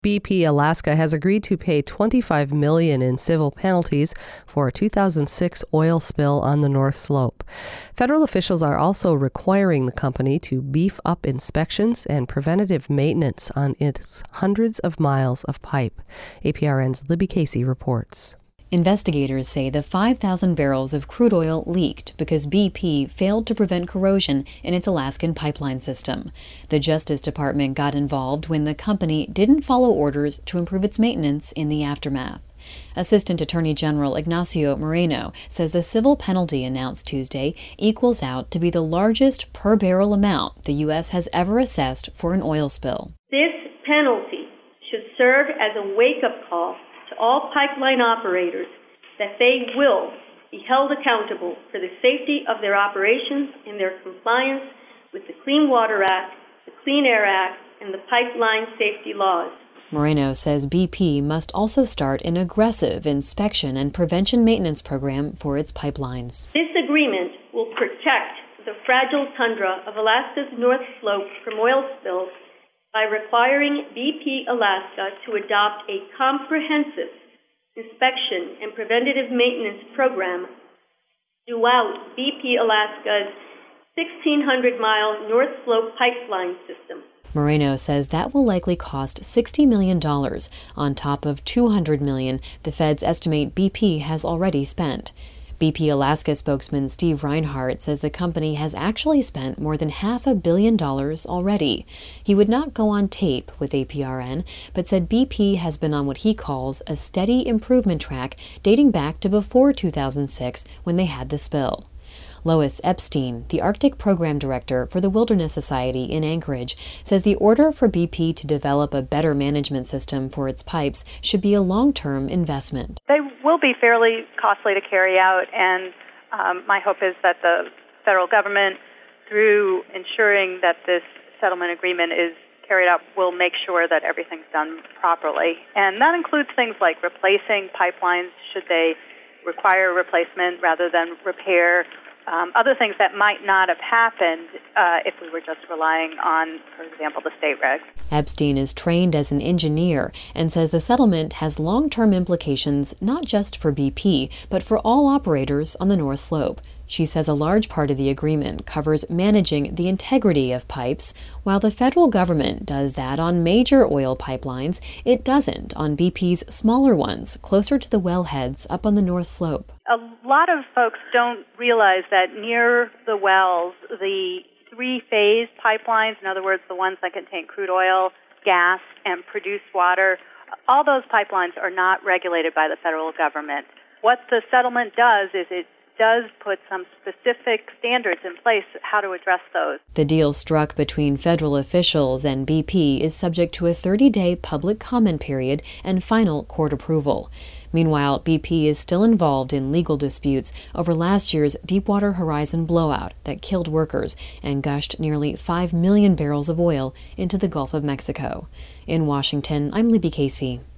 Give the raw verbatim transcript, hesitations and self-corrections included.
B P Alaska has agreed to pay twenty-five million dollars in civil penalties for a two thousand six oil spill on the North Slope. Federal officials are also requiring the company to beef up inspections and preventative maintenance on its hundreds of miles of pipe. A P R N's Libby Casey reports. Investigators say the five thousand barrels of crude oil leaked because B P failed to prevent corrosion in its Alaskan pipeline system. The Justice Department got involved when the company didn't follow orders to improve its maintenance in the aftermath. Assistant Attorney General Ignacio Moreno says the civil penalty announced Tuesday equals out to be the largest per-barrel amount the U S has ever assessed for an oil spill. This penalty should serve as a wake-up call to all pipeline operators that they will be held accountable for the safety of their operations and their compliance with the Clean Water Act, the Clean Air Act, and the pipeline safety laws. Moreno says B P must also start an aggressive inspection and prevention maintenance program for its pipelines. This agreement will protect the fragile tundra of Alaska's North Slope from oil spills by requiring B P Alaska to adopt a comprehensive inspection and preventative maintenance program throughout B P Alaska's sixteen hundred mile North Slope pipeline system. Moreno says that will likely cost sixty million dollars on top of two hundred million dollars the feds estimate B P has already spent. B P Alaska spokesman Steve Reinhardt says the company has actually spent more than half a billion dollars already. He would not go on tape with A P R N, but said B P has been on what he calls a steady improvement track dating back to before two thousand six when they had the spill. Lois Epstein, the Arctic Program Director for the Wilderness Society in Anchorage, says the order for B P to develop a better management system for its pipes should be a long-term investment. They will be fairly costly to carry out, and um, my hope is that the federal government, through ensuring that this settlement agreement is carried out, will make sure that everything's done properly. And that includes things like replacing pipelines should they require replacement rather than repair. Um, other things that might not have happened uh, if we were just relying on, for example, the state regs. Epstein is trained as an engineer and says the settlement has long-term implications not just for B P, but for all operators on the North Slope. She says a large part of the agreement covers managing the integrity of pipes. While the federal government does that on major oil pipelines, it doesn't on B P's smaller ones, closer to the wellheads up on the North Slope. A lot of folks don't realize that near the wells, the three-phase pipelines, in other words, the ones that contain crude oil, gas, and produced water, all those pipelines are not regulated by the federal government. What the settlement does is it does put some specific standards in place how to address those. The deal struck between federal officials and B P is subject to a thirty-day public comment period and final court approval. Meanwhile, B P is still involved in legal disputes over last year's Deepwater Horizon blowout that killed workers and gushed nearly five million barrels of oil into the Gulf of Mexico. In Washington, I'm Libby Casey.